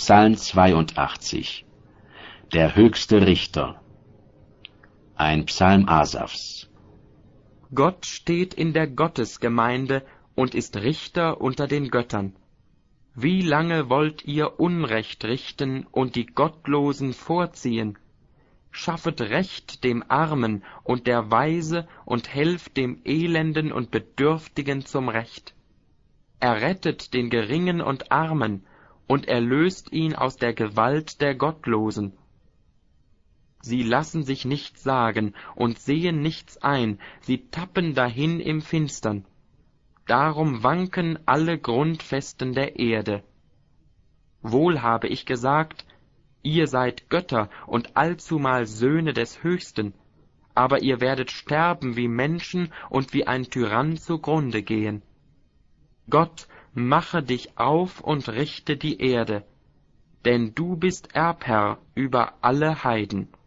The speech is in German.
Psalm 82. Der höchste Richter. Ein Psalm Asafs. Gott steht in der Gottesgemeinde und ist Richter unter den Göttern. Wie lange wollt ihr Unrecht richten und die Gottlosen vorziehen? Schaffet Recht dem Armen und der Weise und helft dem Elenden und Bedürftigen zum Recht. Errettet den Geringen und Armen und erlöst ihn aus der Gewalt der Gottlosen. Sie lassen sich nichts sagen und sehen nichts ein, sie tappen dahin im Finstern. Darum wanken alle Grundfesten der Erde. Wohl habe ich gesagt, ihr seid Götter und allzumal Söhne des Höchsten, aber ihr werdet sterben wie Menschen und wie ein Tyrann zugrunde gehen. Gott, mache dich auf und richte die Erde, denn du bist Erbherr über alle Heiden.